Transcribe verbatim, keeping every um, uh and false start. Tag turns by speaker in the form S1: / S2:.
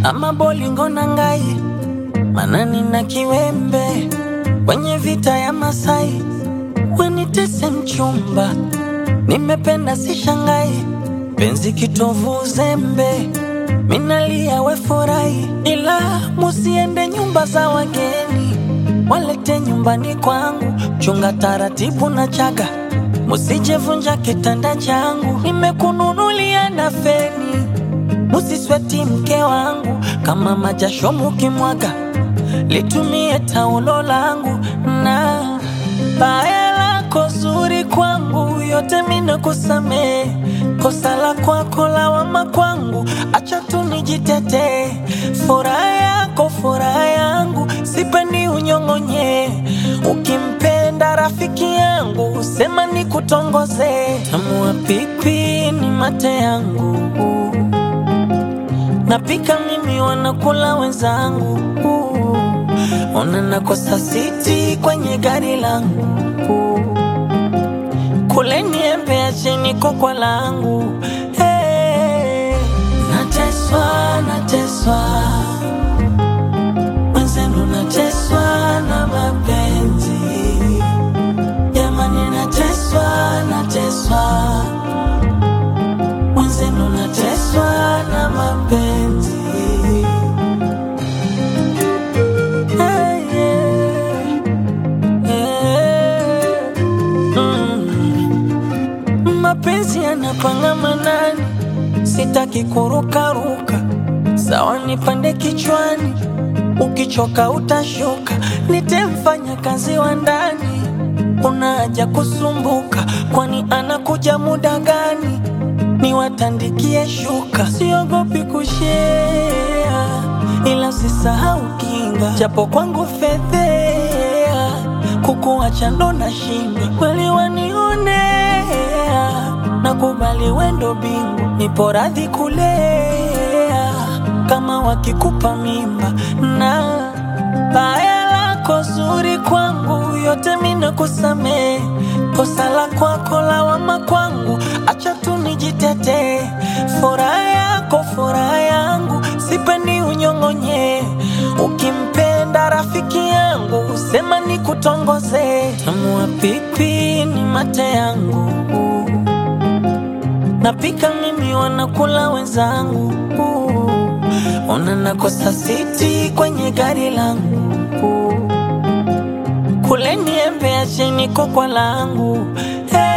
S1: ama bolingo na ngai, manani na kiwembe kwenye vita ya Masai. Wenitese mchumba, nimependa sishangai, penzi kitovu uzembe, minalia we furahi. Ila musiende nyumba za wageni, walete nyumbani kwangu, chunga taratibu na chaga, musije vunja kitanda changu. Nimekununulia na feni, musisweti mke wangu, kama majasho mukimwaga, litumie taulo langu. Na baya lako zuri kwangu, yote mina kusamee, kosa la kwako lawama kwangu, acha tu nijitete. Furaha yako furaha yangu, sipendi unyong'onye. Ukimpenda rafiki yangu, sema nikutongoze. Tamu wa pipi ni mate yangu, napika mimi wanakula wenzangu. Ona nakosa siti kwenye gari langu, kule niembe acheni kokwa langu. Hey, nateswa, nateswa, mwenzenu nateswa na mapenzi. Jamani nateswa, nateswa, mwenzenu nateswa na mapenzi. Mapenzi yanapanga manani, sitaki kuruka ruka, sawa nipande kichwani, ukichoka utashuka. Nitemfanya kazi wa ndani, una haja kusumbuka, kwani anakuja muda gani? Niwatandikie shuka, siogopi kushea, ila usisahau kinga, japo kwangu fedhea, kukuacha ndo nashinda. Kweli wanionea, nakubali wendo bingu, nipo radhi kulea, kama wakikupa mimba. Na baya lako zuri kwangu, yote mina kusamee, kosa la kwako lawama kwangu, acha tu nijitete. Furaha yako furaha yangu, sipendi unyong'onye. Ukimpenda rafiki yangu, sema nikutongoze. Tamu wa pipi ni mate yangu, napika mimi wanakula wenzangu. Ona nakosa siti kwenye gari langu, kule niembe acheni kokwa langu. Hey.